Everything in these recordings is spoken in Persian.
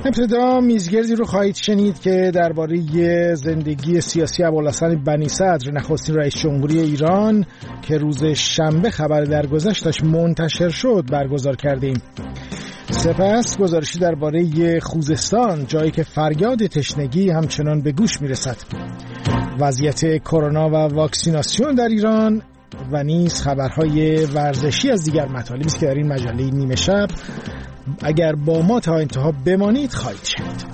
ابتدا میزگردی رو خواهید شنید که درباره زندگی سیاسی ابوالحسن بنی صدر نخستین رئیس جمهوری ایران که روز شنبه خبر درگذشتش منتشر شد برگزار کردیم. سپس گزارشی درباره خوزستان، جایی که فریاد تشنگی همچنان به گوش میرسد، وضعیت کرونا و واکسیناسیون در ایران و نیز خبرهای ورزشی از دیگر مطالبی است که در این مجله نیمه شب اگر با ما تا انتها بمانید خواهید شنید.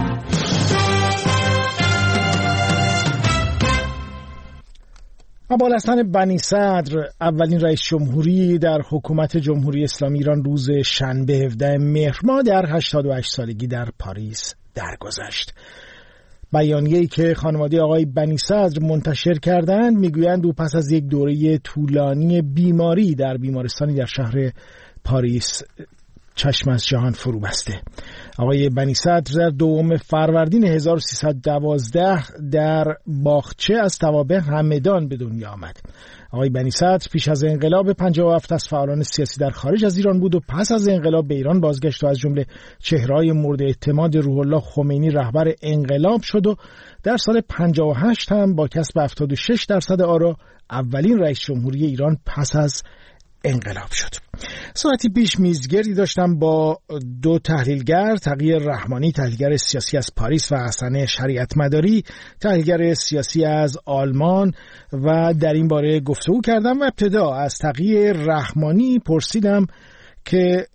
ابوالحسن بنی صدر اولین رئیس جمهوری در حکومت جمهوری اسلامی ایران روز شنبه 17 مهر ماه در 88 سالگی در پاریس درگذشت. بیانیه‌ای که خانواده آقای بنی صدر منتشر کردند میگویند او پس از یک دوره طولانی بیماری در بیمارستانی در شهر پاریس چشم از جهان فرو بسته. آقای بنی صدر در 2 فروردین 1312 در باغچه از توابع همدان به دنیا آمد. آقای بنی صدر پیش از انقلاب 57 از فعالان سیاسی در خارج از ایران بود و پس از انقلاب به ایران بازگشت و از جمله چهره‌های مورد اعتماد روح الله خمینی رهبر انقلاب شد و در سال 58 هم با کسب 76% آرا اولین رئیس جمهوری ایران پس از انقلاب شد. ساعتی پیش میزگردی داشتم با 2 تحلیلگر، تقی رحمانی تحلیلگر سیاسی از پاریس و حسن شریعت مداری تحلیلگر سیاسی از آلمان و در این باره گفتگو کردم و ابتدا از تقی رحمانی پرسیدم که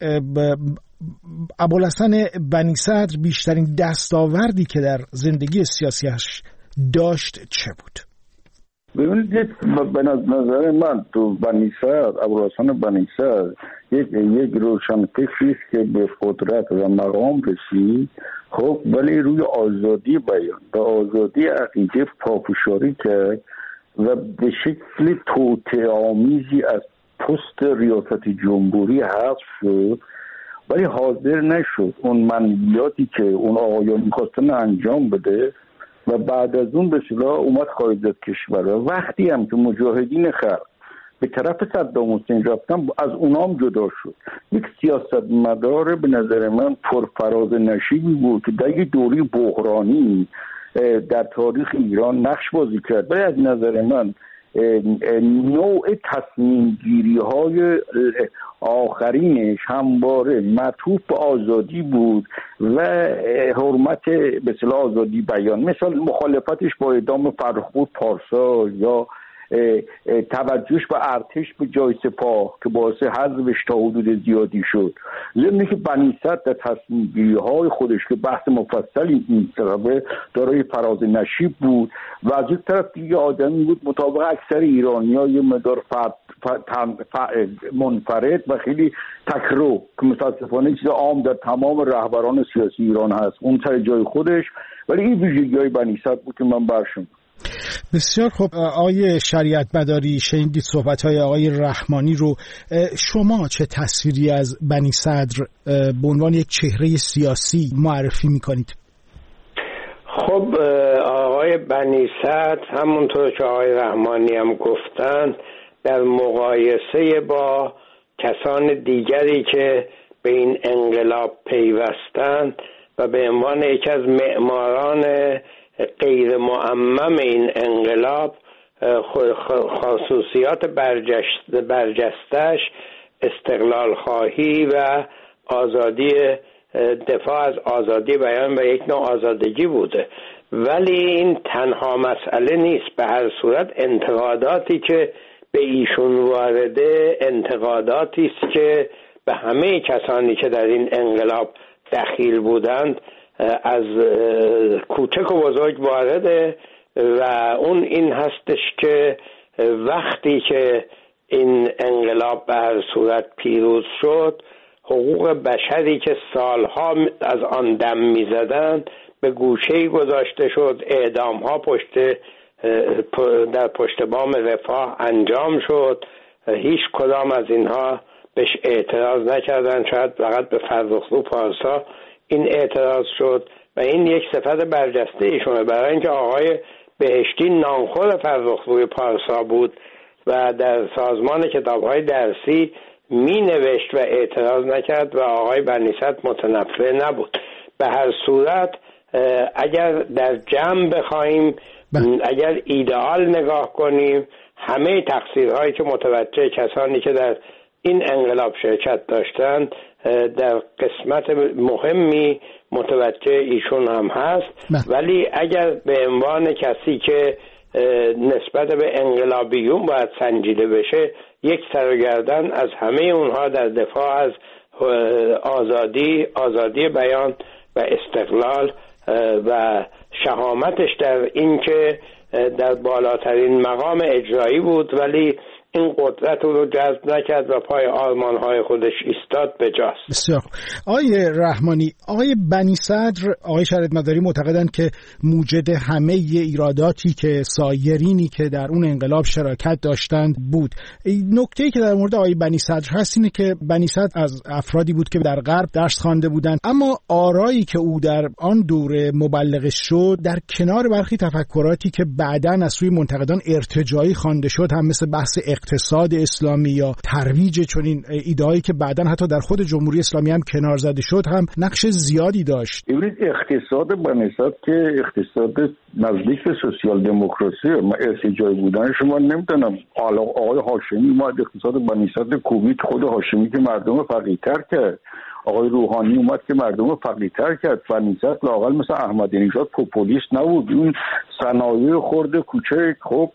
ابوالحسن بنی صدر بیشترین دستاوردی که در زندگی سیاسیش داشت چه بود؟ ببینید به نظر من تو بنی صدر، ابوالحسن بنی صدر یک روشنفکری است که به قدرت و مقام رسید، خب ولی روی آزادی بیان و آزادی عقیده پافشاری کرد و به شکل توطئه‌آمیزی از پست ریاست جمهوری حذف شد، ولی حاضر نشد اون منویاتی که اون آقایان می‌خواستن انجام بده و بعد از اون به اصطلاح اومد خارج از کشور. وقتی هم که مجاهدین خلق به طرف صدام حسین رفتن از اونام جدا شد. یک سیاستمدار به نظر من پرفراز نشیبی بود که در یک دوره بحرانی در تاریخ ایران نقش بازی کرد. ولی از نظر من نوع تصمیم گیری های آخرینش همواره معطوف به آزادی بود و حرمت به اصطلاح آزادی بیان، مثل مخالفتش با اعدام فرخپور پارسا یا توجهش به ارتش به جای سپاه که باعث حذفش تا حدود زیادی شد. ضمن که بنی صدر در تصمیم گیری های خودش که بحث مفصلی این طرفه دارای فراز نشیب بود و از یک طرف دیگه آدمی بود مطابق اکثر ایرانی‌ها یه مقدار منفرد و خیلی تکرو که متاسفانه چیز عام در تمام رهبران سیاسی ایران هست، اون سر جای خودش، ولی این ویژگی‌های بنی صدر بود که من برشم. بسیار خب. آقای شریعت مداری، شنیدید صحبت‌های آقای رحمانی رو. شما چه تصویری از بنی صدر به عنوان یک چهره سیاسی معرفی می‌کنید؟ خب آقای بنی صدر همونطور که آقای رحمانی هم گفتن در مقایسه با کسان دیگری که به این انقلاب پیوستند و به عنوان یکی از معماران غیر معمم این انقلاب خصوصیات برجستش استقلال خواهی و آزادی دفاع از آزادی بیان و یک نوع آزادگی بوده. ولی این تنها مسئله نیست. به هر صورت انتقاداتی که به ایشون وارده انتقاداتی است که به همه کسانی که در این انقلاب دخیل بودند از کوچک و بزرگ وارده و اون این هستش که وقتی که این انقلاب به هر صورت پیروز شد، حقوق بشری که سالها از آن دم می‌زدند به گوشه‌ای گذاشته شد، اعدام‌ها در پشت بام رفاه انجام شد. هیچ کدام از اینها بهش اعتراض نکردن، شاید فقط به فرخزو پارسا این اعتراض شد و این یک صفت برجسته ایشونه، برای اینکه آقای بهشتی نانخور فرخزوی پارسا بود و در سازمان کتاب‌های درسی می نوشت و اعتراض نکرد و آقای بنی صدر متنفر نبود. به هر صورت اگر در جمع بخوایم، اگر ایدئال نگاه کنیم، همه تقصیرهایی که متوجه کسانی که در این انقلاب شرکت داشتند در قسمت مهمی متوجه ایشون هم هست. ولی اگر به عنوان کسی که نسبت به انقلابیون باید سنجیده بشه، یک سر و گردن از همه اونها در دفاع از آزادی بیان و استقلال و شهامتش در این که در بالاترین مقام اجرایی بود ولی این قدرت رو جذب نکرد و پای آرمان‌های خودش ایستاد به جاست. بسیار خوب. آقای رحمانی، آقای بنی صدر، آقای شریعت مداری معتقدند که موجد همه ایراداتی که سایرینی که در اون انقلاب شراکت داشتند بود. نکته‌ای که در مورد آقای بنی صدر هست اینه که بنی صدر از افرادی بود که در غرب درس خوانده بودند، اما آرایی که او در آن دوره مبلغش شد در کنار برخی تفکراتی که بعداً از سوی منتقدان ارتجاعی خوانده شد، هم مثل بحث اقتصاد اسلامی یا ترویج چنین ایده‌ای که بعداً حتی در خود جمهوری اسلامی هم کنار زده شد، هم نقش زیادی داشت. ببینید اقتصاد بنی صدر که اقتصاد نزدیک به سوسیال دموکراسی، ما ارتجاعی بودن شما نمیدونم. آقای هاشمی اومد اقتصاد بنی صدر کوبید، خود هاشمی که مردم فقیرتر کرد، آقای روحانی اومد که مردم فقیرتر کرد. بنی صدر لااقل مثل احمدی نژاد پوپولیست نبود، اون صنایع خرد کوچک خب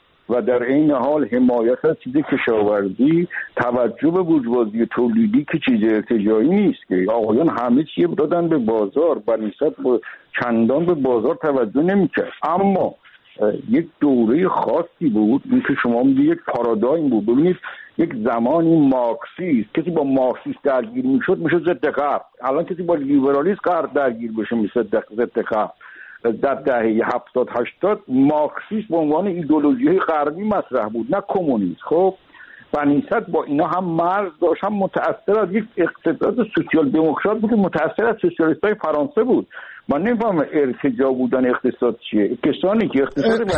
و در این حال حمایت از چیز کشاورزی، توجه به بورژوازی تولیدی که چیز ارتجاعی نیست که آقایان همه چیه دادن به بازار. بنی صدر چندان به بازار توجه نمی‌کرد، اما یک دوره خاصی بود این که شما میگید یک پارادایم بود. ببینید یک زمانی مارکسیست، کسی با مارکسیست درگیر میشد ضد غرب. الان کسی با لیبرالیسم غرب درگیر بشه میشه ضد غرب. در دهه 70-80 مارکسیسم به عنوان ایدئولوژی غربی مطرح بود، نه کمونیسم. خب بنی صدر با اینا هم مرز داشت، هم متأثر از یک اقتصاد سوسیال دموکرات بود، متأثر از سوسیالیست‌های فرانسه بود. من نمی‌فهمم ارتجاع بودن اقتصاد چیه. کسانی که اقتصاد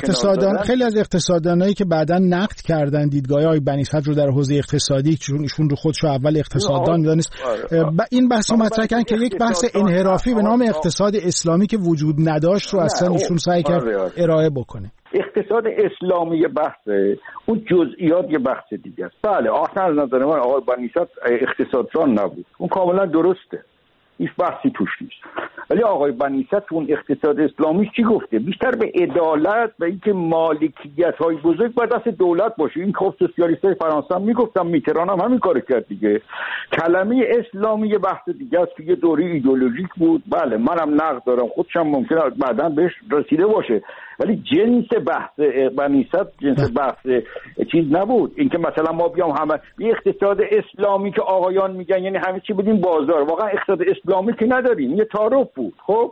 خیلی از اقتصاددانایی که بعداً نقد کردن دیدگاه های بنی صدر رو در حوزه اقتصادی، چون ایشون رو خودشو اول اقتصاددان می‌دونست، این بحث رو مطرح کردن که یک بحث انحرافی به نام اقتصاد اسلامی که وجود نداشت رو اصلا ایشون سعی کرد ارائه بکنه. اقتصاد اسلامی بحثه، اون جزئیات یه بحث دیگه است. بله اصلا از نظر من آقای بنی صدر اقتصاددان نبود، اون کاملا درسته، هیچ بحثی توش نیست. ولی آقای بنی صدر اون اقتصاد اسلامی چی گفته؟ بیشتر به عدالت و اینکه مالکیت‌های بزرگ باید دست دولت باشه. این خب سوسیالیست‌های فرانسه هم میگفتن، میتران هم همین کارو کرد دیگه. کلمه اسلامی یه بحث دیگه است که یه دوره ایدئولوژیک بود. بله منم نقد دارم، خودشم ممکنه بعداً بهش رسیده باشه، ولی جنس بحث بنی صدر جنس بحث چیز نبود. اینکه مثلا ما بیام همه یه اقتصاد اسلامی که آقایان میگن یعنی همه چی بدیم بازار، واقعا اقتصاد اسلامی که نداریم، یه تعارف بود. خب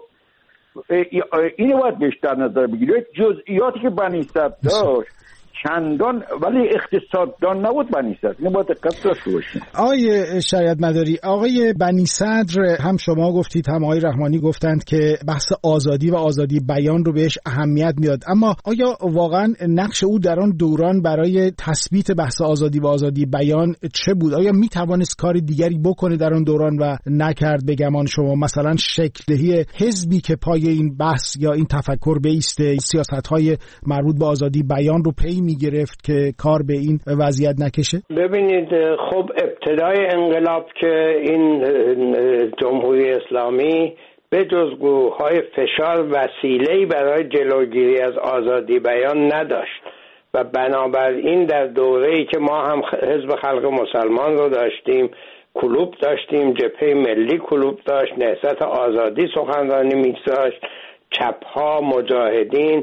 اینو باید بهش در نظر بگیرید. جزئیاتی که بنی صدر داشت چندان ولی اقتصاددان نبود بنی صدر، اینو باید دقت داشته باشیم. آقای شریعت مداری، آقای بنی صدر هم شما گفتید هم آقای رحمانی گفتند که بحث آزادی و آزادی بیان رو بهش اهمیت میداد، اما آیا واقعا نقش او در آن دوران برای تثبیت بحث آزادی و آزادی بیان چه بود؟ آیا میتوانست کار دیگری بکنه در آن دوران و نکرد به گمان شما؟ مثلا شکل‌دهی حزبی که پای این بحث یا این تفکر بیسته، سیاست‌های مربوط به آزادی بیان رو پی میگرفت که کار به این وضعیت نکشه؟ ببینید خب ابتدای انقلاب که این جمهوری اسلامی به جز گروه‌های فشار وسیله‌ای برای جلوگیری از آزادی بیان نداشت و بنابراین در دوره‌ای که ما هم حزب خلق مسلمان رو داشتیم، کلوب داشتیم، جبهه ملی کلوب داشت، نهضت آزادی سخنرانی می‌گذاشت، چپ‌ها، مجاهدین،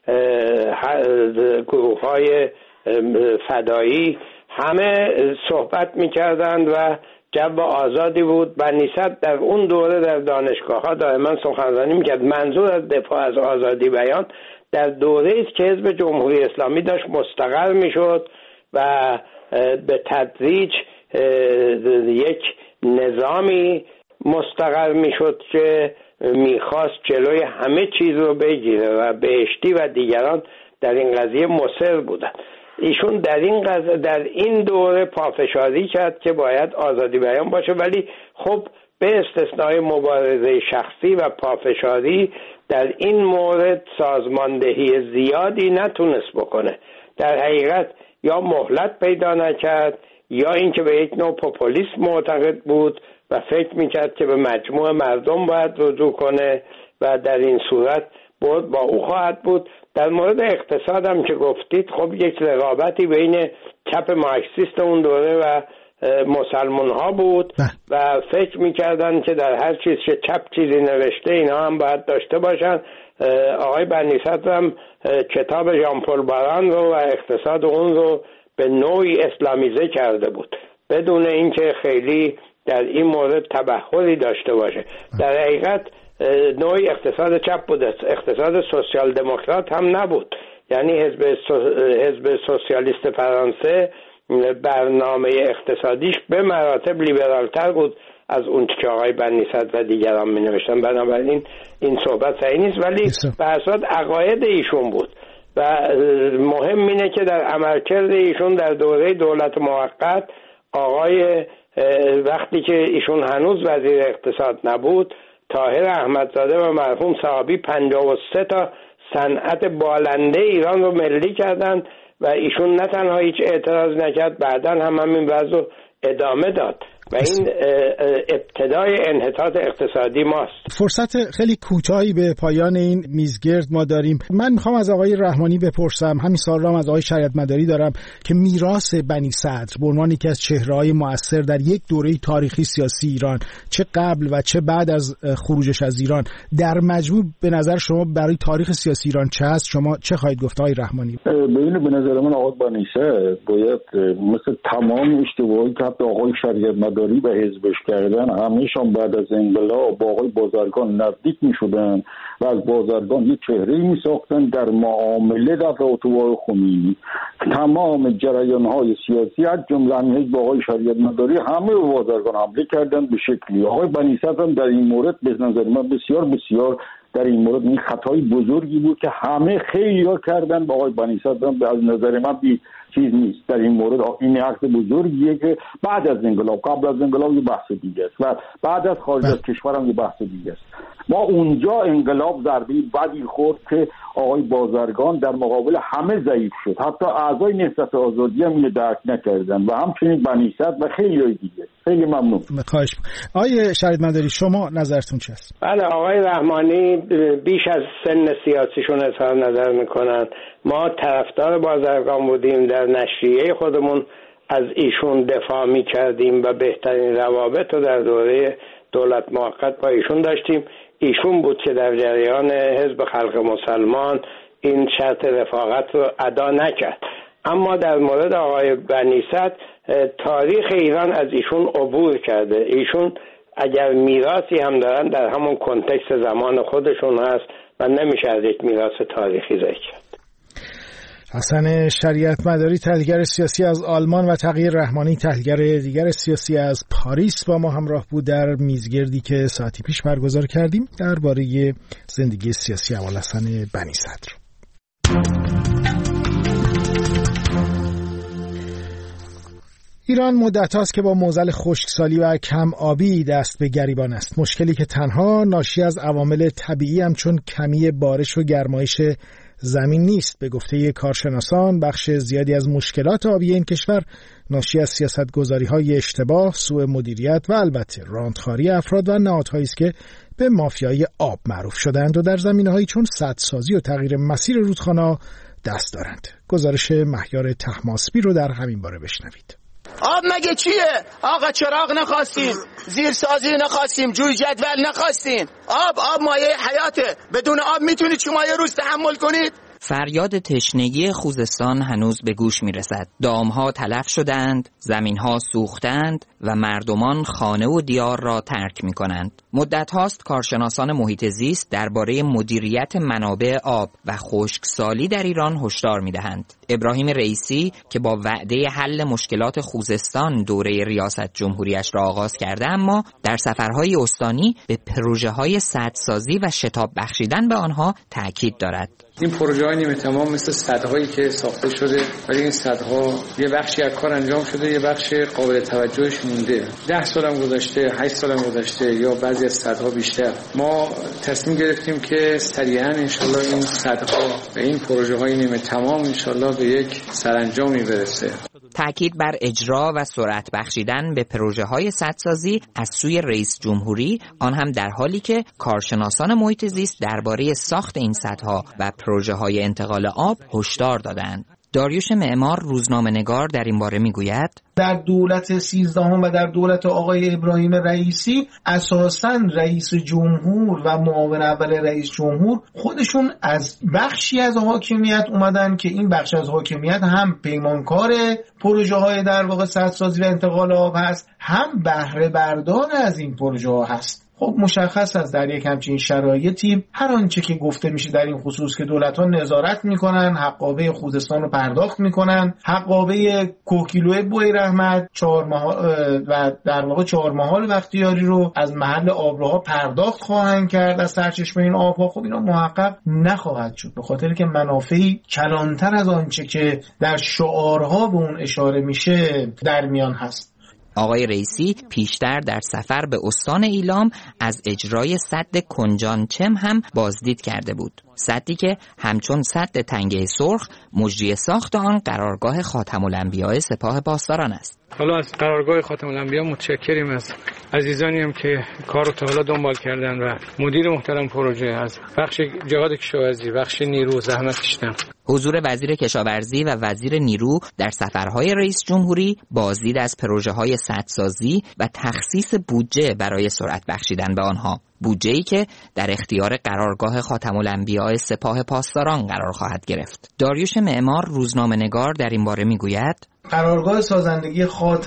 گروه‌های فدایی همه صحبت می‌کردند و جو آزادی بود. بنی صدر در اون دوره در دانشگاه‌ها دائما سخنرانی می‌کرد. منظور از دفاع از آزادی بیان در دوره‌ای است که حزب جمهوری اسلامی داشت مستقر می‌شد و به تدریج یک نظامی مستقر می‌شد که میخواست جلوی همه چیز رو بگیره و بهشتی و دیگران در این قضیه مصر بودن. ایشون در این دوره پافشاری کرد که باید آزادی بیان باشه، ولی خب به استثنای مبارزه شخصی و پافشاری در این مورد سازماندهی زیادی نتونست بکنه. در حقیقت یا مهلت پیدا نکرد یا اینکه به یک نوع پوپولیسم معتقد بود و فکر میکرد که به مجموع مردم باید رجوع کنه و در این صورت برد با او خواهد بود. در مورد اقتصاد هم که گفتید، خب یک رقابتی بین چپ مارکسیست اون دوره و مسلمان ها بود و فکر میکردن که در هر چیز که چپ چیزی نوشته اینا هم باید داشته باشن. آقای بنی صدر هم کتاب ژان پل باران رو و اقتصاد اون رو به نوعی اسلامیزه کرده بود بدون اینکه خیلی در این مورد تبحری داشته باشه. در حقیقت نوعی اقتصاد چپ بود، اقتصاد سوسیال دموکرات هم نبود. یعنی حزب سوسیالیست فرانسه برنامه اقتصادیش به مراتب لیبرالتر بود از اون که آقای بنی صدر و دیگران می نوشتن. بنابراین این صحبت صحیح نیست، ولی به اساس عقاید ایشون بود و مهم اینه که در عملکرد ایشون در دوره دولت موقت آقای وقتی که ایشون هنوز وزیر اقتصاد نبود، طاهر احمدزاده و مرحوم صحابی 53 تا صنعت بالنده ایران رو ملی کردند و ایشون نه تنها هیچ اعتراض نکرد، بعداً هم همین وضع رو ادامه داد و این ابتدای انحطاط اقتصادی ماست. فرصت خیلی کوتاهی به پایان این میزگرد ما داریم. من میخوام از آقای رحمانی بپرسم، همین سوال رو هم از آقای شریعت مداری دارم، که میراث بنی صدر به عنوان یکی از چهره‌های مؤثر در یک دوره تاریخی سیاسی ایران، چه قبل و چه بعد از خروجش از ایران، در مجموع به نظر شما برای تاریخ سیاسی ایران چه هست؟ شما چه خواهید گفت آقای رحمانی؟ به نظر من آقای بنی صدر باید مثل تمام اشتباهی که آقای شریعت مداری به حزبش کردن، همیشان بعد از انقلاب با آقای بازرگان نزدیک می شدن و از بازرگان یک چهره‌ای می ساختن در معامله در رابطه با خمینی. تمام جریان‌های سیاسی از جمله حزب آقای شریعت مداری همه به بازرگان حمله کردن به شکلی. آقای بنی صدر در این مورد به نظر من بسیار در این مورد این خطای بزرگی بود که همه خیلی ها کردن با آقای بنی صدر. از نظر من چیز نیست در این مورد. این عکس بزرگیه که بعد از انقلاب، قبل از انقلاب یه بحث دیگه است و بعد از خارج از کشور هم یه بحث دیگه است. ما اونجا انقلاب ضربه بدی خورد که آقای بازرگان در مقابل همه ضعیف شد، حتی اعضای نهضت آزادی هم اینو درک نکردن و همچنین بنی صدر و خیلی دیگه. خیلی ممنون. خواهش آقای شریعت مداری، شما نظرتون چیه است؟ بله، آقای رحمانی بیش از سن سیاسیشون اظهار نظر میکنن. ما طرفدار بازرگان بودیم، در نشریه خودمون از ایشون دفاع میکردیم و بهترین روابط رو در دوره دولت موقت با ایشون داشتیم. ایشون بود که در جریان حزب خلق مسلمان این شرط رفاقت رو ادا نکرد. اما در مورد آقای بنی صدر تاریخ ایران از ایشون عبور کرده. ایشون اگر میراثی هم دارن در همون کنتکست زمان خودشون هست و نمیشه از یک میراث تاریخی ذکر کرد. حسن شریعت مداری، تحلیلگر سیاسی از آلمان، و تقی رحمانی، تحلیلگر دیگر سیاسی از پاریس، با ما همراه بود در میزگردی که ساعتی پیش برگزار کردیم درباره زندگی سیاسی ابوالحسن بنی صدر. ایران مدت هاست که با معضل خشکسالی و کم آبی دست به گریبان است. مشکلی که تنها ناشی از عوامل طبیعی همچون کمی بارش و گرمایش زمین نیست. به گفته کارشناسان بخش زیادی از مشکلات آبی این کشور ناشی از سیاستگذاری‌های اشتباه، سوء مدیریت و البته راندخواری افراد و نهادهایی است که به مافیای آب معروف شدند و در زمینه‌هایی چون سدسازی و تغییر مسیر رودخانه‌ها دست دارند. گزارش مهیار طهماسبی رو در همین باره بشنوید. آب مگه چیه؟ آقا چراغ نخواستیم، زیرسازی نخواستیم، جوی جدول نخواستیم. آب مایه حیاته. بدون آب میتونید شما یه روز تحمل کنید؟ فریاد تشنگی خوزستان هنوز به گوش میرسد. دامها تلف شدند، زمینها سوختند و مردمان خانه و دیار را ترک میکنند. مدت هاست کارشناسان محیط زیست درباره مدیریت منابع آب و خشکسالی در ایران هشدار میدهند. ابراهیم رئیسی که با وعده حل مشکلات خوزستان دوره ریاست جمهوریش را آغاز کرده، اما در سفرهای استانی به پروژه‌های سدسازی و شتاب بخشیدن به آنها تاکید دارد. این پروژه‌های نیمه تمام مثل سدهایی که ساخته شده، ولی این سدها یه بخشی از کار انجام شده، یه بخش قابل توجهش مونده. 10 سالم گذشته، 8 سالم گذشته، یا بعضی از سدها بیشتر. ما تصمیم گرفتیم که سریعاً انشالله این سدها و این پروژه‌های نیمه تمام انشالله به یک سرانجامی برسه. تأکید بر اجرا و سرعت بخشیدن به پروژه‌های سدسازی از سوی رئیس جمهوری، آن هم در حالی که کارشناسان محیط زیست درباره ساخت این سدها و پروژه‌های انتقال آب هشدار دادند. داریوش معمار روزنامه‌نگار در این باره میگوید در دولت 13 و در دولت آقای ابراهیم رئیسی اساساً رئیس جمهور و معاون اول رئیس جمهور خودشون از بخشی از حاکمیت اومدن که این بخش از حاکمیت هم پیمانکار پروژه های در واقع سدسازی و انتقال آب هست، هم بهره بردار از این پروژه ها هست. خب مشخص است در یک همچین شرایطی هر آنچه که گفته میشه در این خصوص که دولت‌ها نظارت میکنن، حقابه خوزستان رو پرداخت میکنن، حقابه کوهگیلوی بویراحمد 4 ماه و در واقع 4 ماهال بختیاری رو از محل آبراها پرداخت خواهند کرد از سرچشمه این آبها. خب اینا محقق نخواهد شد، به خاطر که منافعی کلانتر از آنچه که در شعارها به اون اشاره میشه در میان هست. آقای رئیسی پیشتر در سفر به استان ایلام از اجرای سد کنجانچم هم بازدید کرده بود. سدی که همچون سد تنگه سرخ مجری ساخت آن قرارگاه خاتم الانبیاء سپاه پاسداران است. حالا از قرارگاه خاتم الانبیاء متشکریم از عزیزانی هم که کار رو تا حالا دنبال کردن و مدیر محترم پروژه از بخش جهاد کشاورزی، بخش نیرو زحمت کشیدن. حضور وزیر کشاورزی و وزیر نیرو در سفرهای رئیس جمهوری بازدید از پروژه‌های سدسازی و تخصیص بودجه برای سرعت بخشیدن به آنها، بودجه‌ای که در اختیار قرارگاه خاتم الانبیاء سپاه پاسداران قرار خواهد گرفت. داریوش معمار روزنامه‌نگار در این باره میگوید قرارگاه سازندگی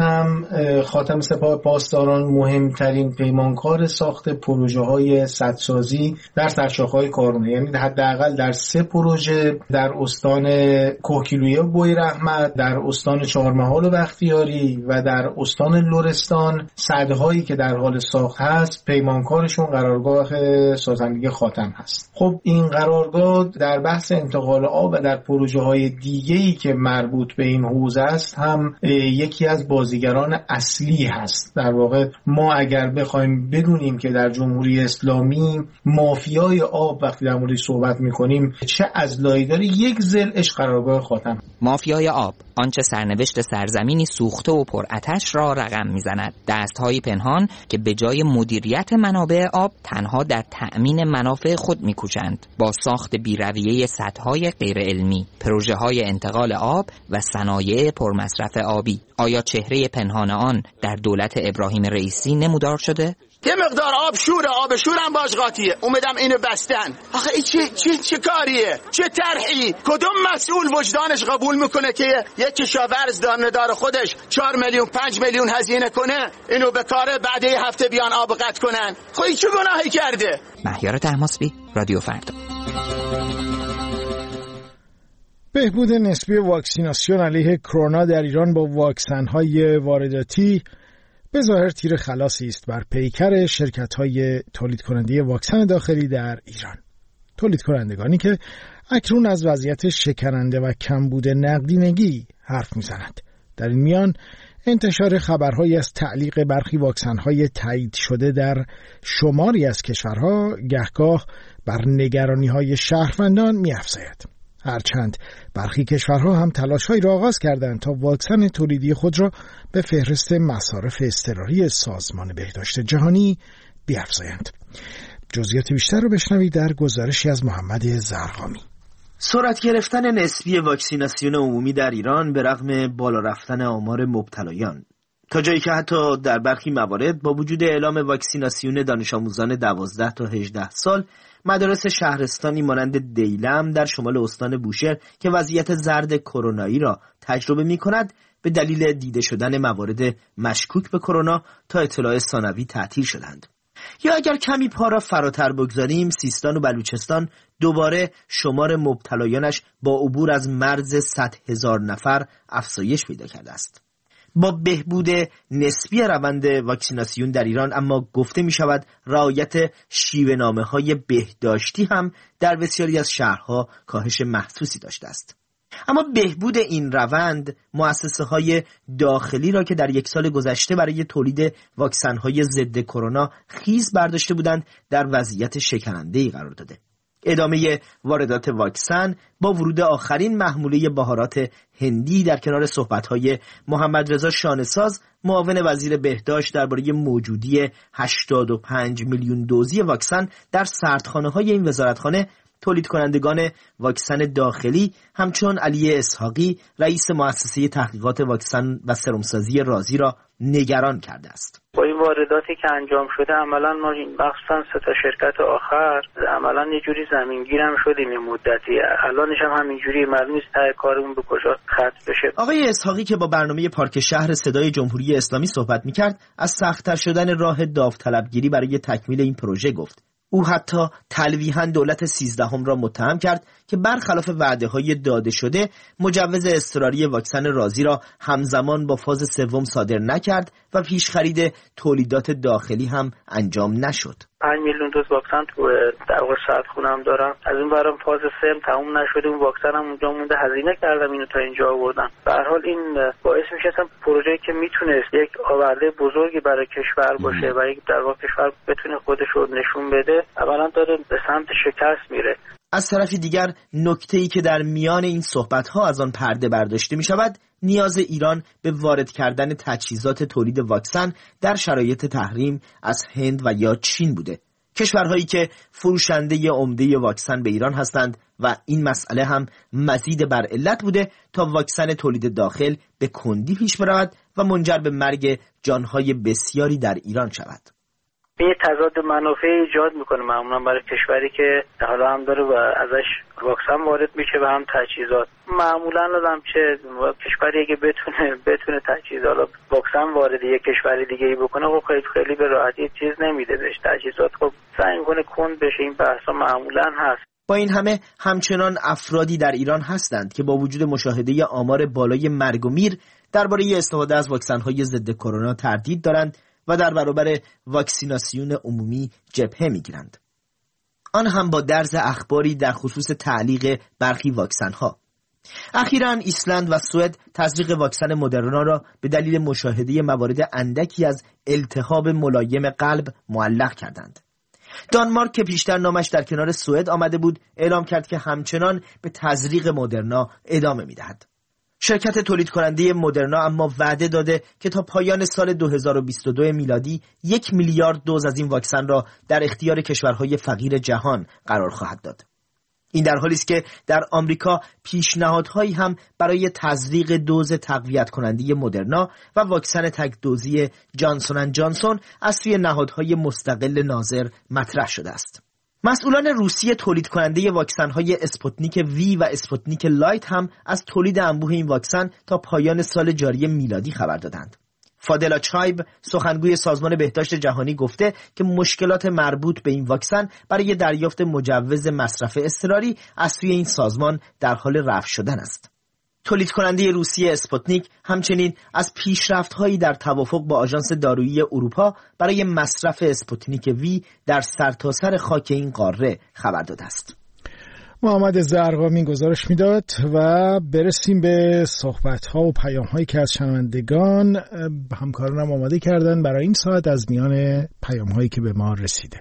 خاتم سپاه پاسداران مهمترین پیمانکار ساخت پروژه‌های سدسازی در سرشاخه‌های کارونه، یعنی حداقل در 3 پروژه در استان کوهگیلوی بویراحمد، در استان چهارمحال و بختیاری و در استان لرستان سدهایی که در حال ساخت هست پیمانکارشون قرارگاه سازندگی خاتم هست. خب این قرارگاه در بحث انتقال آب و در پروژه‌های دیگه‌ای که مربوط به این حوزه است هم یکی از بازیگران اصلی هست. در واقع ما اگر بخوایم بدونیم که در جمهوری اسلامی مافیای آب وقتی در موردش صحبت می‌کنیم چه ازلایی داره، یک ضلعش قرارگاه خاتم. مافیای آب آنچه سرنوشت سرزمینی سوخته و پر آتش را رقم میزند، دست‌های پنهان که به جای مدیریت منابع آب تنها در تأمین منافع خود می‌کوشند، با ساخت بی‌رویه سدهای غیر علمی، پروژه‌های انتقال آب و صنایع پرمصرف آبی. آیا چهره پنهان آن در دولت ابراهیم رئیسی نمودار شده؟ یه مقدار آب شورم باش قاطیه، اومدم اینو بستن. آخه این چه کاریه؟ چه طرحی؟ کدوم مسئول وجدانش قبول میکنه که یک کشاورز دار خودش 4 میلیون 5 میلیون هزینه کنه اینو به کار بعد یه هفته بیان آب قطع کنن؟ خب این چه گناهی کرده؟ مهیار طهماسبی، رادیو فردا. بهبود نسبی واکسیناسیون علیه کرونا در ایران با واکسن‌های وارداتی به ظاهر تیر خلاصی است بر پیکر شرکت‌های تولید کننده واکسن داخلی در ایران. تولید کنندگانی که اکنون از وضعیت شکننده و کمبود نقدینگی حرف می‌زنند. در این میان انتشار خبرهایی از تعلیق برخی واکسن‌های تایید شده در شماری از کشورها گهگاه بر نگرانی‌های شهروندان می‌افزاید. هرچند برخی کشورها هم تلاش‌هایی را آغاز کردند تا واکسن تولیدی خود را به فهرست مصارف اضطراری سازمان بهداشت جهانی بیفزایند. جزئیات بیشتر را بشنوید در گزارشی از محمد زرقامی. سرعت گرفتن نسبی واکسیناسیون عمومی در ایران به رغم بالا رفتن آمار مبتلایان، تا جایی که حتی در برخی موارد با وجود اعلام واکسیناسیون دانش آموزان 12 تا 18 سال، مدارس شهرستانی مانند دیلم در شمال استان بوشهر که وضعیت زرد کرونایی را تجربه می‌کند، به دلیل دیده شدن موارد مشکوک به کرونا تا اطلاع ثانوی تعطیل شدند. یا اگر کمی پا را فراتر بگذاریم، سیستان و بلوچستان دوباره شمار مبتلایانش با عبور از مرز 100,000 نفر افزایش پیدا کرده است. با بهبود نسبی روند واکسیناسیون در ایران اما گفته می شود رعایت شیوه‌نامه‌های بهداشتی هم در بسیاری از شهرها کاهش محسوسی داشته است. اما بهبود این روند مؤسسه‌های داخلی را که در یک سال گذشته برای تولید واکسن‌های ضد کرونا خیز برداشته بودند در وضعیت شکننده‌ای قرار داده. ادامه واردات واکسن با ورود آخرین محموله بهارات هندی در کنار صحبت‌های محمد رضا شانه‌ساز معاون وزیر بهداشت درباره موجودی 85 میلیون دوزی واکسن در سردخانه‌های این وزارتخانه، تولید کنندگان واکسن داخلی همچون علی اسحاقی رئیس مؤسسه تحقیقات واکسن و سرمسازی رازی را نگران کرده است. با این وارداتی که انجام شده عملاً ما مخصوصا 3 تا شرکت آخر عملاً یه جوری زمینگیر هم شدیم این مدتی، الانش هم همینجوری معلوم نیست ته کارمون به کجا ختم بشه. آقای اسحاقی که با برنامه پارک شهر صدای جمهوری اسلامی صحبت می‌کرد از سخت‌تر شدن راه داوطلبگیری برای تکمیل این پروژه گفت. او حتی تلویحاً دولت 13 را متهم کرد که برخلاف وعده‌های داده شده مجوز اضطراری واکسن رازی را همزمان با فاز 3 صادر نکرد و پیش خرید تولیدات داخلی هم انجام نشد. 5 میلیون دوز واکسن تو در واقع سردخونه هم دارم. از اون برام فاز 3 تموم نشده، اون واکسن هم اونجا مونده، هزینه کردم اینو تا اینجا آوردم. به هر حال این باعث میشه اصلا پروژه‌ای که میتونست یک آورده بزرگی برای کشور باشه و یک در واقع کشور بتونه خودش رو نشون بده، اولا داره به سمت شکست میره. از طرف دیگر نکته‌ای که در میان این صحبت‌ها از آن پرده برداشته می‌شود، نیاز ایران به وارد کردن تجهیزات تولید واکسن در شرایط تحریم از هند و یا چین بوده. کشورهایی که فروشنده عمده واکسن به ایران هستند و این مسئله هم مزید بر علت بوده تا واکسن تولید داخل به کندی پیش برود و منجر به مرگ جانهای بسیاری در ایران شود. این تضاد منافع ایجاد میکنه معمولا برای کشوری که حالا هم داره و ازش واکسن وارد میشه و هم تجهیزات. معمولا هم چه کشوری که بتونه تجهیزات واکسن وارد یک کشور دیگه ای بکنه خب خیلی به راحتی چیز نمیده بهش، تجهیزات خب سعی میکنه کند بشه. این بحثا معمولا هست. با این همه همچنان افرادی در ایران هستند که با وجود مشاهده آمار بالای مرگ و میر درباره استفاده از واکسن‌های ضد کرونا تردید دارند و در برابر واکسیناسیون عمومی جبهه می‌گیرند. آن هم با درز اخباری در خصوص تعلیق برخی واکسن‌ها. اخیراً ایسلند و سوئد تزریق واکسن مدرنا را به دلیل مشاهده موارد اندکی از التهاب ملایم قلب معلق کردند. دانمارک که پیشتر نامش در کنار سوئد آمده بود، اعلام کرد که همچنان به تزریق مدرنا ادامه می‌دهد. شرکت تولید کننده مدرنا اما وعده داده که تا پایان سال 2022 میلادی 1 میلیارد دوز از این واکسن را در اختیار کشورهای فقیر جهان قرار خواهد داد. این در حالی است که در آمریکا پیشنهادهایی هم برای تزریق دوز تقویت کننده مدرنا و واکسن تک دوزی جانسون اند جانسون از سوی نهادهای مستقل ناظر مطرح شده است. مسئولان روسیه تولید کننده واکسن‌های اسپوتنیک وی و اسپوتنیک لایت هم از تولید انبوه این واکسن تا پایان سال جاری میلادی خبر دادند. فادلا چایب سخنگوی سازمان بهداشت جهانی گفته که مشکلات مربوط به این واکسن برای دریافت مجوز مصرف اضطراری از سوی این سازمان در حال رفع شدن است. تولید کننده روسیه اسپوتنیک همچنین از پیشرفت‌هایی در توافق با آژانس دارویی اروپا برای مصرف اسپوتنیک وی در سرتاسر خاک این قاره خبر داده است. محمد زرقامی گزارش میداد و برسیم به صحبت‌ها و پیام‌هایی که از شنوندگان همکارانم آماده کردن برای این ساعت از میان پیام‌هایی که به ما رسیده.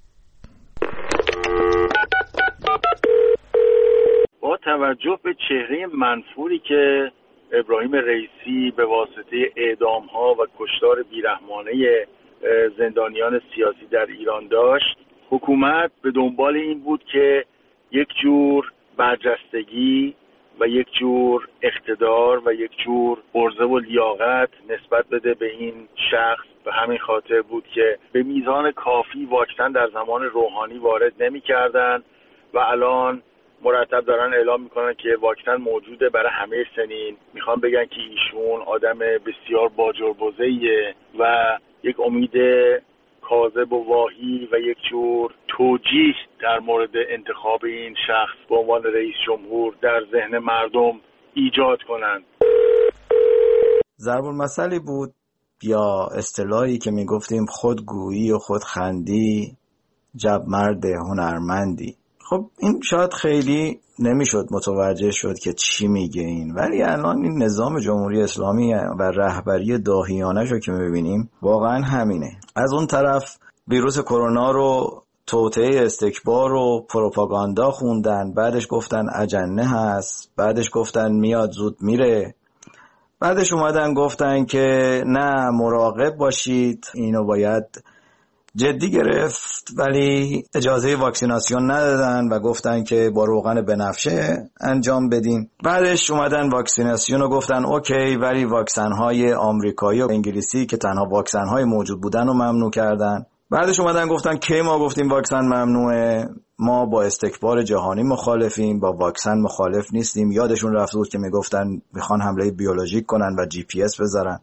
با توجه به چهره منفوری که ابراهیم رئیسی به واسطه اعدام‌ها و کشتار بیرحمانه زندانیان سیاسی در ایران داشت، حکومت به دنبال این بود که یک جور برجستگی و یک جور اقتدار و یک جور عرضه و لیاقت نسبت بده به این شخص. به همین خاطر بود که به میزان کافی واکسن در زمان روحانی وارد نمی کردن و الان مرتب دارن اعلام میکنن که واکسن موجوده برای همه سنین. میخوان بگن که ایشون آدم بسیار باجربزه‌ایه و یک امید کاذب و واهی و یک جور توجیه در مورد انتخاب این شخص به عنوان رئیس جمهور در ذهن مردم ایجاد کنند. ضرب المثلی بود یا اصطلاحی که میگفتیم خودگویی و خودخندی جب مرد هنرمندی. خب این شاید خیلی نمیشد متوجه شد که چی میگه این، ولی الان این نظام جمهوری اسلامی و رهبری داهیانش رو که میبینیم واقعا همینه. از اون طرف ویروس کرونا رو توطئه استکبار و پروپاگاندا خوندن، بعدش گفتن اجنه هست، بعدش گفتن میاد زود میره، بعدش اومدن گفتن که نه مراقب باشید، اینو باید جدی گرفت، ولی اجازه واکسیناسیون ندادن و گفتن که با روغن بنفشه انجام بدین. بعدش اومدن واکسیناسیون رو گفتن اوکی، ولی واکسن‌های آمریکایی و انگلیسی که تنها واکسن‌های موجود بودن رو ممنوع کردن. بعدش اومدن گفتن که ما گفتیم واکسن ممنوعه، ما با استکبار جهانی مخالفیم، با واکسن مخالف نیستیم. یادشون رفته بود که میگفتن میخوان حمله بیولوژیک کنن و GPS بذارن.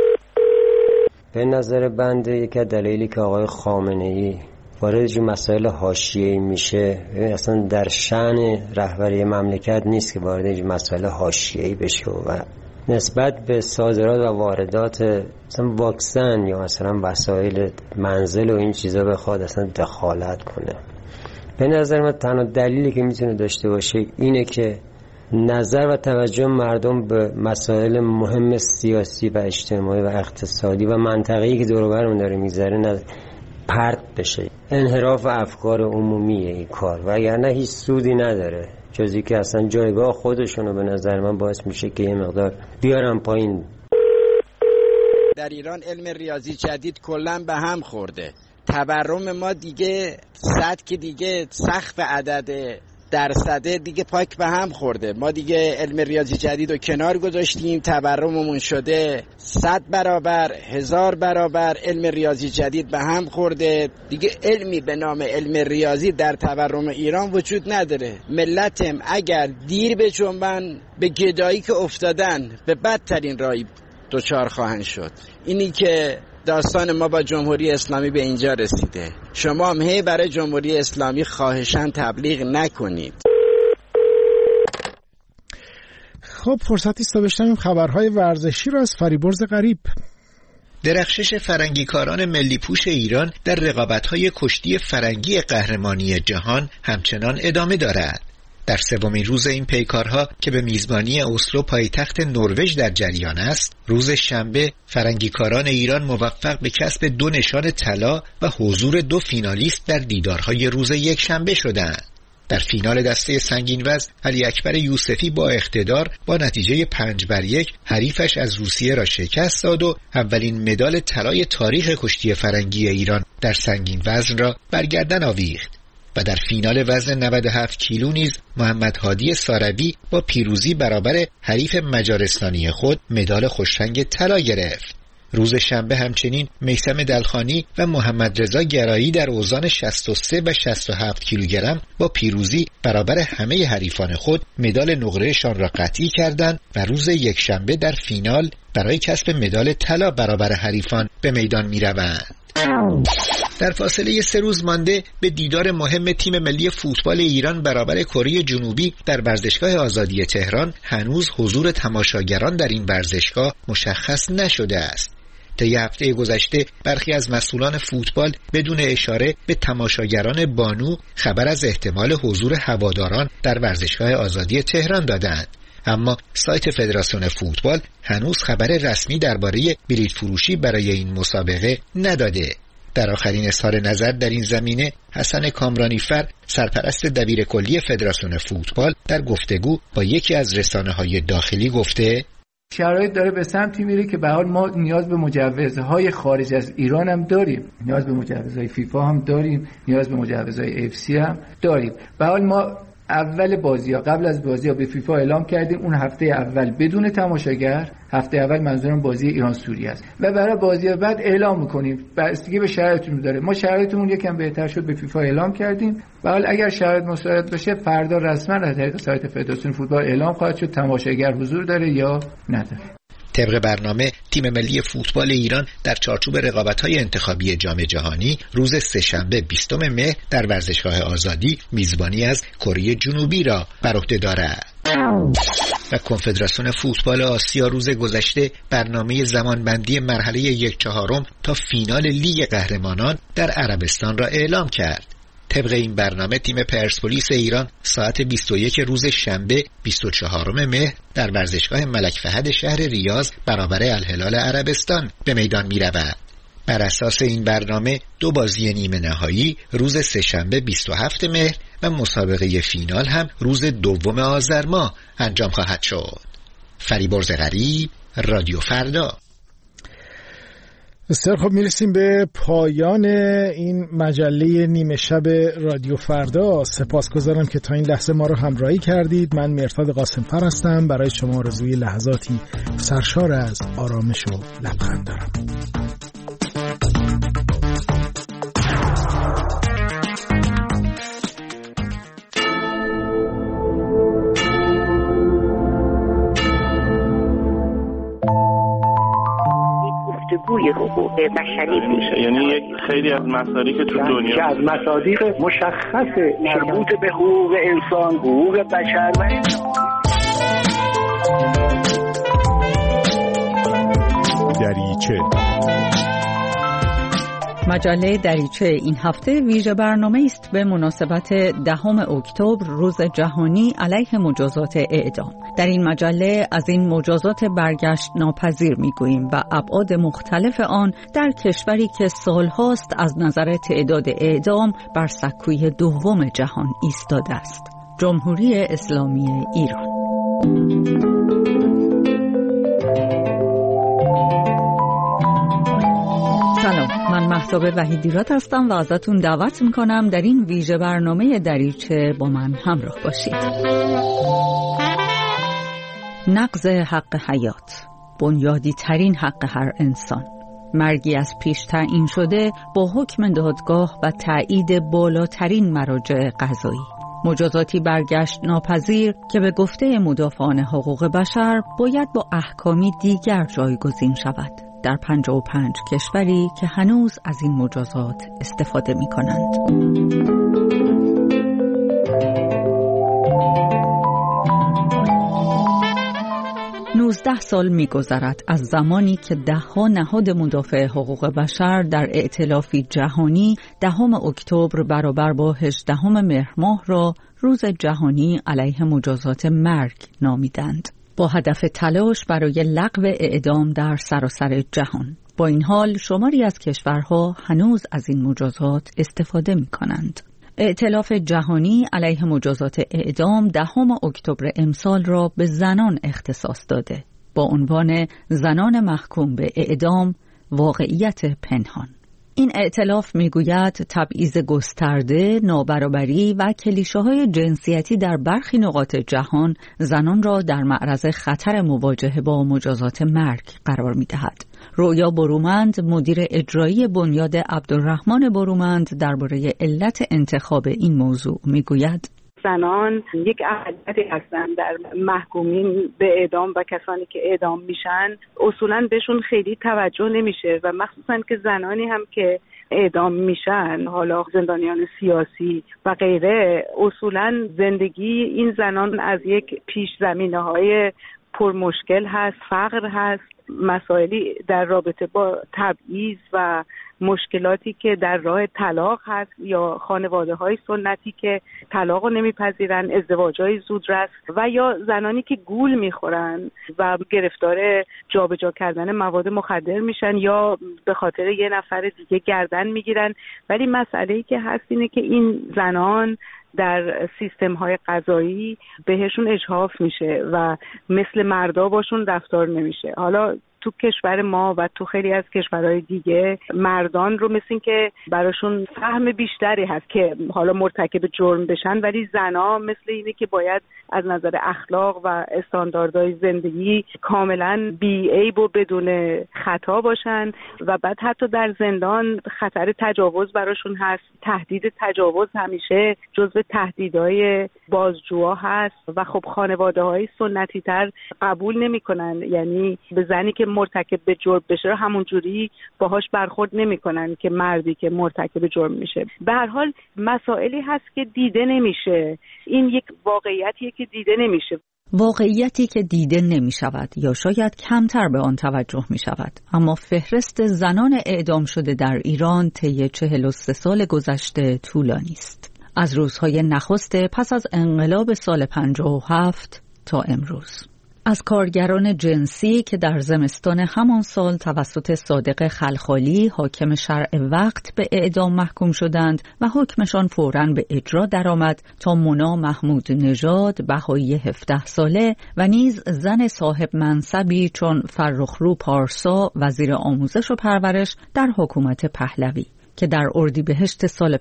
به نظر بنده یکی از دلایلی که آقای خامنه‌ای وارد مسائل حاشیه‌ای میشه، اصلا در شأن رهبری مملکت نیست که وارد مسائل حاشیه‌ای بشه و نسبت به صادرات و واردات مثلا واکسن یا مثلا وسایل منزل و این چیزا بخواد اصلا دخالت کنه. به نظر من تنها دلیلی که میتونه داشته باشه اینه که نظر و توجه مردم به مسائل مهم سیاسی و اجتماعی و اقتصادی و منطقه‌ای که دور و برمون داره میذاره پرت بشه. انحراف افکار عمومیه این کار و اگر هیچ سودی نداره جزی که اصلا جایگاه خودشونو به نظر من باعث میشه که یه مقدار بیارم پایین. در ایران علم ریاضی جدید کلاً به هم خورده. تورم ما دیگه سطح دیگه سقف عدد درصده دیگه پاک به هم خورده. ما دیگه علم ریاضی جدید رو کنار گذاشتیم، تورممون شده 100 برابر 1000 برابر. علم ریاضی جدید به هم خورده دیگه. علمی به نام علم ریاضی در تورم ایران وجود نداره. ملتم اگر دیر به جنبن به گدایی که افتادن به بدترین راهی دچار خواهند شد. اینی که داستان ما با جمهوری اسلامی به اینجا رسیده. شما هم هی برای جمهوری اسلامی خواهشاً تبلیغ نکنید. خب فرصتی است تا بشنویم خبرهای ورزشی رو از فریبرز غریب. درخشش فرنگیکاران ملی پوش ایران در رقابت‌های کشتی فرنگی قهرمانی جهان همچنان ادامه دارد. در سومین روز این پیکارها که به میزبانی اسلو پایتخت نروژ در جریان است، روز شنبه فرنگیکاران ایران موفق به کسب 2 نشان طلا و حضور 2 فینالیست در دیدارهای روز یکشنبه شدند. در فینال دسته سنگین وزن علی اکبر یوسفی با اقتدار با نتیجه 5-1 حریفش از روسیه را شکست داد و اولین مدال طلای تاریخ کشتی فرنگی ایران در سنگین وزن را بر گردن آویخت. و در فینال وزن 97 کیلو نیز محمد هادی ساربی با پیروزی برابر حریف مجارستانی خود مدال خوشرنگ طلا گرفت. روز شنبه همچنین میثم دلخانی و محمد رضا گرایی در اوزان 63 و 67 کیلوگرم با پیروزی برابر همه حریفان خود مدال نقرهشان را قطعی کردند و روز یکشنبه در فینال برای کسب مدال طلا برابر حریفان به میدان می‌روند. در فاصله 3 روز مانده به دیدار مهم تیم ملی فوتبال ایران برابر کره جنوبی در ورزشگاه آزادی تهران هنوز حضور تماشاگران در این ورزشگاه مشخص نشده است. طی هفته گذشته برخی از مسئولان فوتبال بدون اشاره به تماشاگران بانو خبر از احتمال حضور هواداران در ورزشگاه آزادی تهران دادند، اما سایت فدراسیون فوتبال هنوز خبر رسمی درباره بلیط فروشی برای این مسابقه نداده. در آخرین اظهار نظر در این زمینه حسن کامرانیفر سرپرست دبیر کلی فدراسیون فوتبال در گفتگو با یکی از رسانه‌های داخلی گفته شرایط داره به سمتی میره که به حال ما نیاز به مجوزهای خارج از ایران هم داریم، نیاز به مجوزهای فیفا هم داریم، نیاز به مجوزهای اف سی هم داریم. به حال ما اول بازی‌ها قبل از بازی‌ها به فیفا اعلام کردیم اون هفته اول بدون تماشاگر، هفته اول منظورم بازی ایران سوریه است و برای بازی بعد اعلام می‌کنیم بستگی به شرایطمون داره. ما شرایطمون یکم بهتر شد به فیفا اعلام کردیم و حالا اگر شرایط مساعد باشه فردا رسما از طریق سایت فدراسیون فوتبال اعلام خواهد شد تماشاگر حضور داره یا نداره. طبق برنامه تیم ملی فوتبال ایران در چارچوب رقابت‌های انتخابی جام جهانی روز سه‌شنبه 20 مهر در ورزشگاه آزادی میزبانی از کره جنوبی را بر عهده دارد. و کنفدراسیون فوتبال آسیا روز گذشته برنامه زمانبندی مرحله 1/4 تا فینال لیگ قهرمانان در عربستان را اعلام کرد. طبق این برنامه تیم پرسپولیس ایران ساعت 21 روز شنبه 24 مهر در ورزشگاه ملک فهد شهر ریاض برابر الهلال عربستان به میدان می رود. بر اساس این برنامه 2 بازی نیمه نهایی روز سه‌شنبه 27 مهر و مسابقه فینال هم روز 2 آذر ماه انجام خواهد شد. فریبرز غریب، رادیو فردا. بسیار خب، میرسیم به پایان این مجله نیمه شب رادیو فردا. سپاسگزارم که تا این لحظه ما رو همراهی کردید. من مرداد قاسم‌فر هستم. برای شما آرزوی لحظاتی سرشار از آرامش و لبخند دارم. گوی حقوق بشری میشه، یعنی یک خیلی از مصادیق تو دنیا که از مصادیق مشخص مربوط به حقوق انسان، حقوق بشر و دریچه. مجله دریچه این هفته ویژه برنامه است به مناسبت 10 اکتبر روز جهانی علیه مجازات اعدام. در این مجله از این مجازات برگشت ناپذیر میگوییم و ابعاد مختلف آن در کشوری که سالهاست از نظر تعداد اعدام بر سکوی 2 جهان ایستاده است، جمهوری اسلامی ایران. سلام، من مهتاب وحیدیراد هستم و ازتون دعوت میکنم در این ویژه برنامه دریچه با من همراه باشید. نقض حق حیات، بنیادی ترین حق هر انسان، مرگی از پیش تعیین شده با حکم دادگاه و تایید بالاترین مراجع قضایی، مجازاتی برگشت ناپذیر که به گفته مدافعان حقوق بشر باید با احکامی دیگر جایگزین شود در 55 کشوری که هنوز از این مجازات استفاده می کنند. 19 سال می‌گذرد از زمانی که 10 نهاد مدافع حقوق بشر در ائتلافی جهانی 10 اکتبر برابر با 18 مهر ماه را روز جهانی علیه مجازات مرگ نامیدند، با هدف تلاش برای لغو اعدام در سراسر جهان. با این حال شماری از کشورها هنوز از این مجازات استفاده می‌کنند. ائتلاف جهانی علیه مجازات اعدام 10 اکتبر امسال را به زنان اختصاص داده با عنوان زنان محکوم به اعدام، واقعیت پنهان. این ائتلاف میگوید تبعیض گسترده، نابرابری و کلیشه‌های جنسیتی در برخی نقاط جهان زنان را در معرض خطر مواجهه با مجازات مرگ قرار می‌دهد. رویا برومند، مدیر اجرایی بنیاد عبدالرحمن برومند، درباره علت انتخاب این موضوع میگوید: زنان یک اقلیتی هستند در محکومین به اعدام و کسانی که اعدام میشن اصولاً بهشون خیلی توجه نمیشه و مخصوصاً که زنانی هم که اعدام میشن، حالا زندانیان سیاسی و غیره، اصولاً زندگی این زنان از یک پیش زمینه‌های پرمشکل هست، فقر هست، مسائلی در رابطه با تبعیض و مشکلاتی که در راه طلاق هست یا خانواده‌های سنتی که طلاق رو نمیپذیرن، ازدواج‌های زودرس و یا زنانی که گول میخورن و گرفتار جابجا کردن مواد مخدر میشن یا به خاطر یه نفر دیگه گردن میگیرن. ولی مسئله‌ای که هست اینه که این زنان در سیستم‌های قضایی بهشون اجحاف میشه و مثل مردا باشون رفتار نمیشه. حالا تو کشور ما و تو خیلی از کشورهای دیگه مردان رو مثل این که براشون فهم بیشتری هست که حالا مرتکب جرم بشن، ولی زنا مثل اینه که باید از نظر اخلاق و استانداردهای زندگی کاملا بی‌عیب و بدون خطا باشن و بعد حتی در زندان خطر تجاوز براشون هست. تهدید تجاوز همیشه جزو تهدیدهای بازجوها هست و خب خانواده‌های سنتی تر قبول نمی‌کنن، یعنی به زنی که مرتکب به جرم بشه همون جوری باهاش برخورد نمی‌کنن که مردی که مرتکب جرم میشه. به هر حال مسائلی هست که دیده نمیشه، این یک واقعیتیه که دیده نمیشه. واقعیتی که دیده نمی شود یا شاید کمتر به آن توجه می شود. اما فهرست زنان اعدام شده در ایران طی 43 سال گذشته طولانی است. از روزهای نخست پس از انقلاب سال 57 تا امروز. از کارگران جنسی که در زمستان همان سال توسط صادق خلخالی حاکم شرع وقت به اعدام محکوم شدند و حکمشان فوراً به اجرا درآمد تا مونا محمود نژاد بهایی 17 ساله و نیز زن صاحب منصبی چون فرخرو پارسا وزیر آموزش و پرورش در حکومت پهلوی که در اردیبهشت سال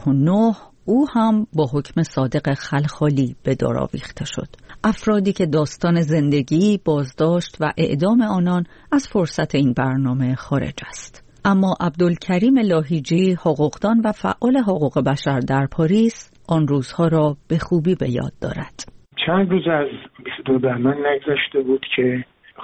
59 او هم با حکم صادق خلخالی به دار آویخته شد. افرادی که داستان زندگی، بازداشت و اعدام آنان از فرصت این برنامه خارج است. اما عبدالکریم لاهیجی، حقوقدان و فعال حقوق بشر در پاریس، آن روزها را به خوبی به یاد دارد. چند روز از 22 بهمن نگذشته بود که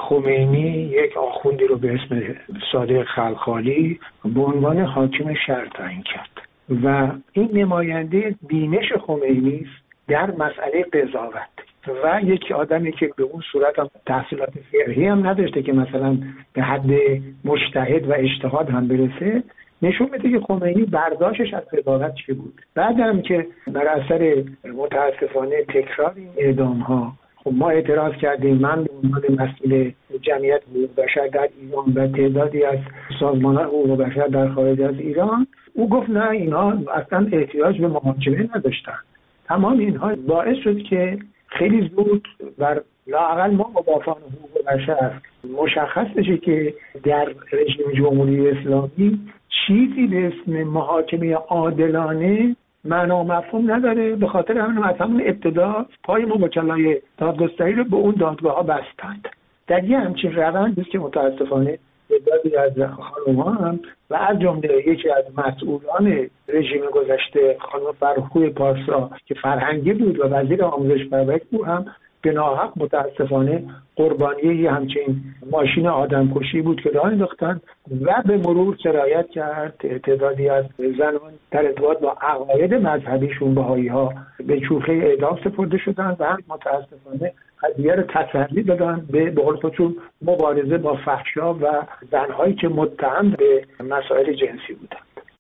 خمینی یک آخوندی رو به اسم صادق خلخالی به عنوان حاکم شهر تعیین کرد و این نماینده بینش خمینی است در مسئله قضاوت و یک آدمی که به اون صورت هم تحصیلات فقهی هم نداشته که مثلا به حد مجتهد و اجتهاد هم برسه، نشون میده که خمینی برداشتش از قضاوت چی بود. بعد هم که بر اثر متاسفانه تکرار این اعدام ها خب ما اعتراض کردیم، من به عنوان مسئول جمعیت حقوق بشر در ایران و تعدادی از سازمان‌های حقوق بشر در خارج از ایران، او گفت نه اینها اصلا احتیاج به محاکمه نداشتن. تمام اینها باعث شد که خیلی زود بر لااقل ما مدافعان حقوق بشر مشخص بشه که در رژیم جمهوری اسلامی چیزی به اسم محاکمه عادلانه معنا و مفهوم نداره. به خاطر همین از همون ابتدا پای ما وکلای دادگستری رو به اون دادگاه ها بستند. در یه همچین روندی است که متاسفانه تعدادی از خانم‌ها هم و از جمله یکی از مسئولان رژیم گذشته خانم فرخرو پارسا که فرهنگی بود و وزیر آموزش پرورش بود هم به ناحق متاسفانه قربانی همچین ماشین آدمکشی بود که راه انداختن و به مرور سرایت کرد تعدادی از زنان در ارتباط با عقاید مذهبیشون بهائی‌ها به چوخه اعدام سپرده شدن و هم متاسفانه قضیه رو تسری دادن به قول خودشون مبارزه با فحشا و زنهایی که متهم به مسائل جنسی بودند.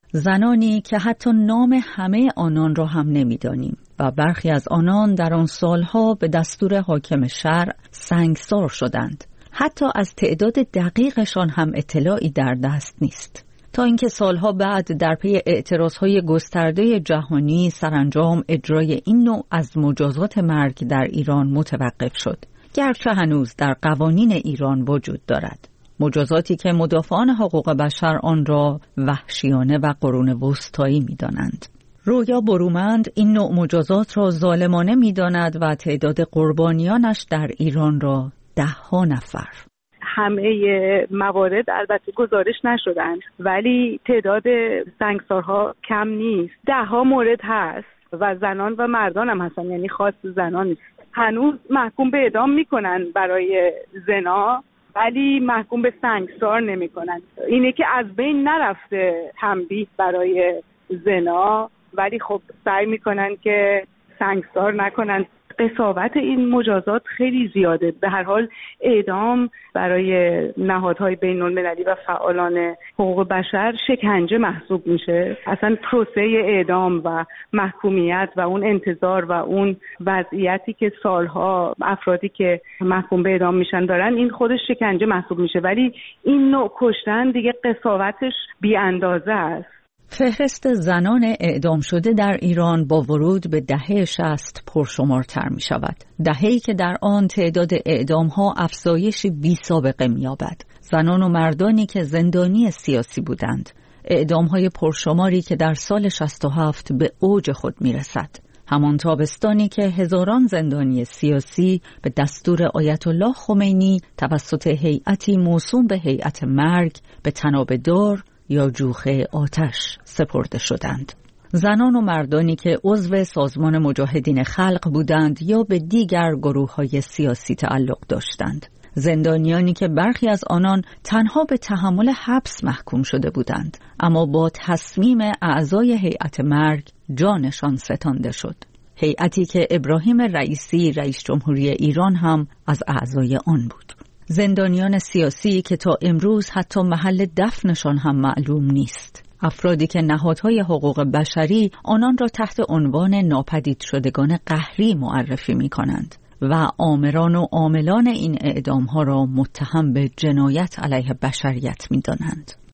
زنانی که حتی نام همه آنان را هم نمی‌دانیم و برخی از آنان در آن سالها به دستور حاکم شرع سنگسار شدند. حتی از تعداد دقیقشان هم اطلاعی در دست نیست. تا اینکه سالها بعد در پی اعتراضهای گسترده جهانی سرانجام اجرای این نوع از مجازات مرگ در ایران متوقف شد، گرچه هنوز در قوانین ایران وجود دارد. مجازاتی که مدافعان حقوق بشر آن را وحشیانه و قرون وسطایی می‌دانند. رویا برومند این نوع مجازات را ظالمانه می‌داند و تعداد قربانیانش در ایران را 10 نفر. همه موارد البته گزارش نشدن ولی تعداد سنگسارها کم نیست. 10 مورد هست و زنان و مردان هم هستن، یعنی خاص زنان نیست. هنوز محکوم به اعدام میکنن برای زنا ولی محکوم به سنگسار نمیکنن. اینه که از بین نرفته تنبیه برای زنا ولی خب سعی میکنن که سنگسار نکنن. قساوت این مجازات خیلی زیاده. به هر حال اعدام برای نهادهای بین المللی و فعالان حقوق بشر شکنجه محسوب میشه. اصلا پروسه اعدام و محکومیت و اون انتظار و اون وضعیتی که سالها افرادی که محکوم به اعدام میشن دارن، این خودش شکنجه محسوب میشه. ولی این نوع کشتن دیگه قساوتش بی اندازه است. فهرست زنان اعدام شده در ایران با ورود به دهه 60 پرشمارتر می شود. دهه‌ای که در آن تعداد اعدام‌ها افزایشی بی سابقه می یابد. زنان و مردانی که زندانی سیاسی بودند. اعدام‌های پرشماری که در سال 67 به اوج خود می رسد. همان تابستانی که هزاران زندانی سیاسی به دستور آیت الله خمینی توسط هیئتی موسوم به هیئت مرگ به طناب دار یا جوخه آتش سپرده شدند. زنان و مردانی که عضو سازمان مجاهدین خلق بودند یا به دیگر گروه‌های سیاسی تعلق داشتند. زندانیانی که برخی از آنان تنها به تحمل حبس محکوم شده بودند، اما با تصمیم اعضای هیئت مرگ جانشان ستانده شد. هیئتی که ابراهیم رئیسی رئیس جمهوری ایران هم از اعضای آن بود. زندانیان سیاسی که تا امروز حتی محل دفنشان هم معلوم نیست. افرادی که نهادهای حقوق بشری آنان را تحت عنوان ناپدید شدگان قهری معرفی می کنند و آمران و عاملان این اعدامها را متهم به جنایت علیه بشریت می دانند.